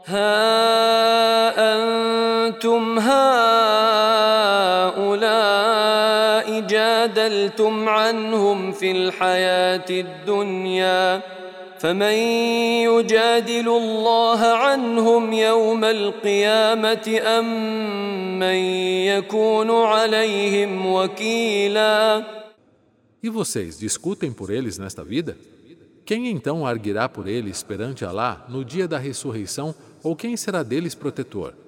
ها أنتم هؤلاء جادلتم عنهم في الحياة الدنيا فمن يجادل الله عنهم يوم القيامة أم من يكون عليهم وكيلا. E vocês discutem por eles nesta vida? Quem então arguirá por eles perante Alá no dia da ressurreição, ou quem será deles protetor?